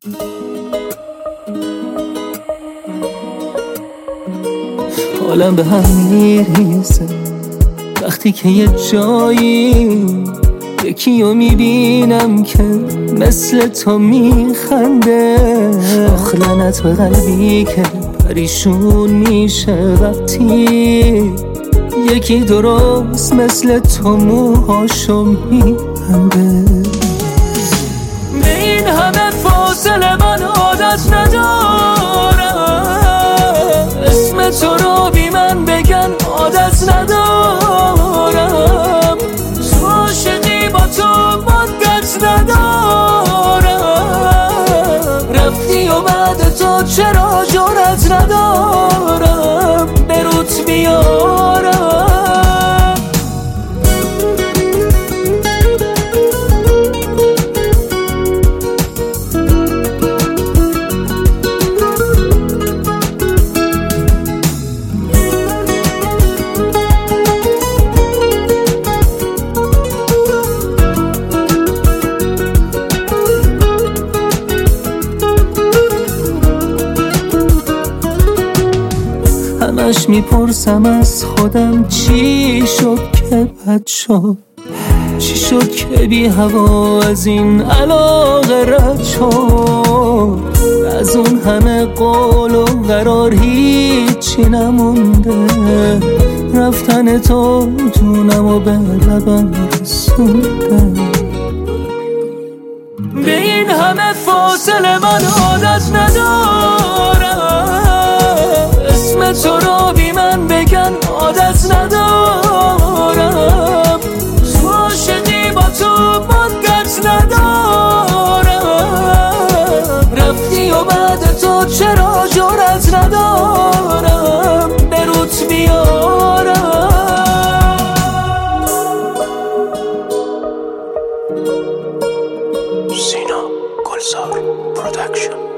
حالم به هم میریزه وقتی که یه جایی یکیو میبینم که مثل تو میخنده. آخ لعنت به قلبی که پریشون میشه وقتی یکی درست مثل تو موهاشو میبنده. به این همه فاصله من عادت ندارم، اسم تو رو بی من بگن عادت ندارم، تو عاشقی با تو مدت ندارم، رفتی و بعد تو چرا جرأت ندارم به روت بیارم. همش میپرسم از خودم چی شد که بد شد، چی شد که بی هوا از این علاقه رد شد. از اون همه قول و قرار هیچی نمونده، رفتن تو جونم و به لبم رسونده. به این همه فاصله من عادت ندارم، اسم تو رو بی من بگن عادت ندارم، تو عاشقی با تو مدت ندارم، رفتی و بعد تو چرا جرأت ندارم به روت بیارم. سینا گلزار پرودکشن.